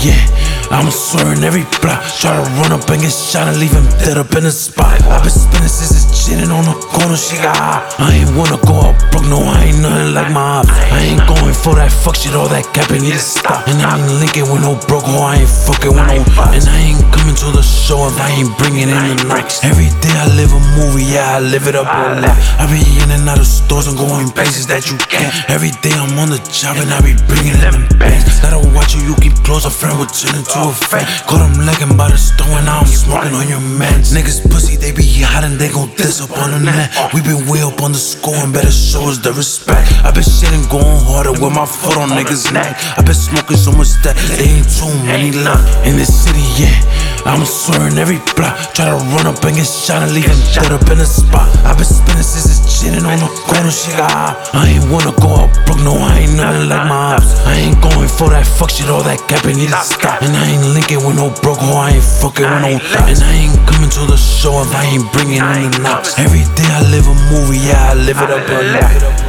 yeah. I'm swearing every block. Try to run up and get shot and leave him dead up in the spot. I been spinning since it's chillin' on the corner, she got high. I ain't wanna go out broke, no, I ain't nothing like my ops. I ain't going for that fuck shit, all that capping need to stop. And I ain't linking with no broke hoe, I ain't fucking with no bots. And I ain't coming to the show if I ain't bringing in the knocks. Every day I live a movie, yeah, I live it up a lot. I be in and out of stores and going places that you can't. Every day I'm on the job and I be bringing in them bands. Gotta watch you keep close, a friend will turn into a fan. Caught him legging by the store and now I'm smoking on your mans. Niggas pussy, they be hot and they gon' diss up on the net. We been way up on the score and better show us the respect. I been shitting going harder with my foot on niggas' neck. I been smoking so much that they ain't too many left. In this city, yeah, I'm swearing every block. Try to run up and get shot and leave him dead up in the spot. I been spinning since it's chillin' on the corner, she got high. I ain't wanna go out broke, no, I ain't nothing like my ops. I ain't going for that fuck shit, all that capping need to stop. And I ain't linking with no broke hoe, I ain't fucking with no thoughts. And I ain't coming to the show if I ain't bringing in the knocks. Every day I live a movie, yeah, I live it up a lot.